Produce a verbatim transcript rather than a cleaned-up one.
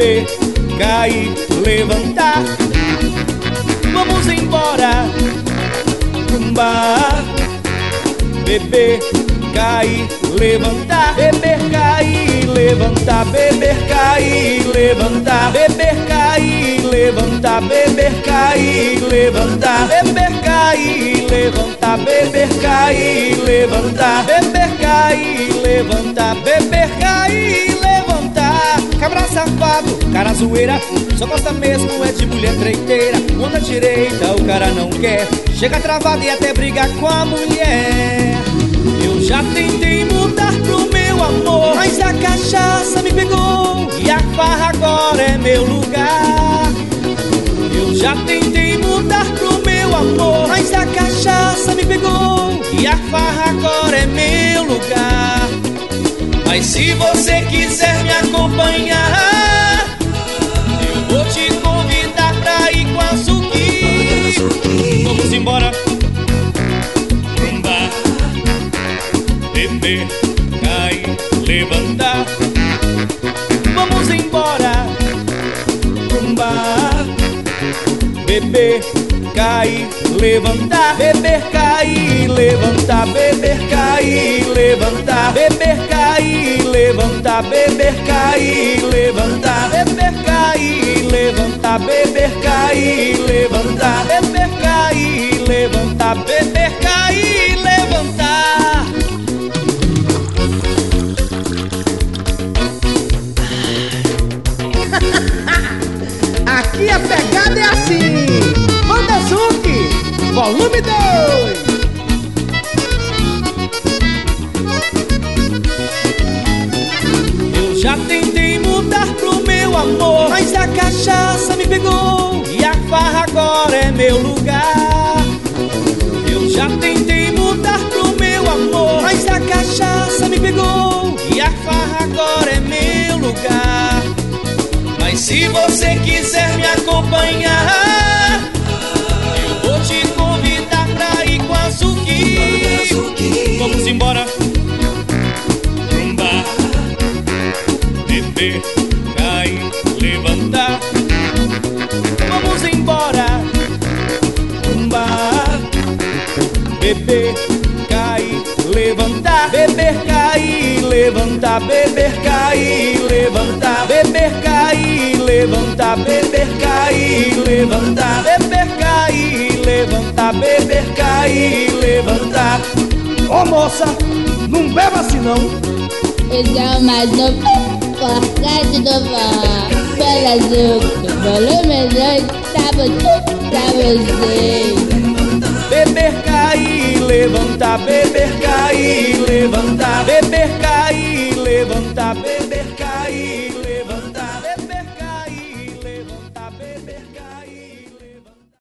beber, cair, levantar. Vamos embora pro bar. Beber, cair, levantar. Beber, cair, levantar. Beber, cair, levantar. Beber, cair, levantar. Beber, cair, levantar. Beber, cair, levantar. Beber, cair, levantar. Beber, cair, levantar. Beber, cair, levantar. Cabra safado, cara zoeira, só gosta mesmo é de mulher treiteira. Onda direita o cara não quer, chega travado e até briga com a mulher. Eu já tentei mudar pro meu amor, mas a cachaça me pegou e a farra agora é meu lugar. Eu já tentei mudar pro meu amor, mas a cachaça me pegou e a farra agora é meu lugar. Mas se você quiser me acompanhar, eu vou te convidar pra ir com a Suki. Vamos embora pro bar. Beber, cair, levantar. Vamos embora pro bar. Beber, cair, levantar. Beber, cair, levantar. Beber, cair, levantar. Beber, cair, levantar. Beber, cair, levantar. Beber, cair, levantar. Beber, cair, levantar. Beber, cair, levantar. Beber, cair, levantar. Aqui a pegada é assim. Banda Suki, volume dois. Eu já tentei mudar pro meu amor, mas a cachaça me pegou e a farra agora é meu lugar. Eu já tentei mudar pro meu amor, mas a cachaça me pegou e a farra agora é meu lugar. Mas se você quiser me acompanhar, eu vou te convidar pra ir com a Suki. Vamos embora pro bar. Beber, cair, levantar. Vamos embora pro bar. Beber, cair, levantar. Beber, cair, levantar. Beber, cair, levantar. Beber, cair, levantar. Beber, cair, levantar. Beber, cair, levantar. Beber, cair, levantar. Ô moça, não beba assim não. Esse é o mais novo podcast do bar. Pela Suki, volume dois, pra você, pra você. Beber, cair, levantar. Beber, cair, levantar. Beber, cair, levantar. Beber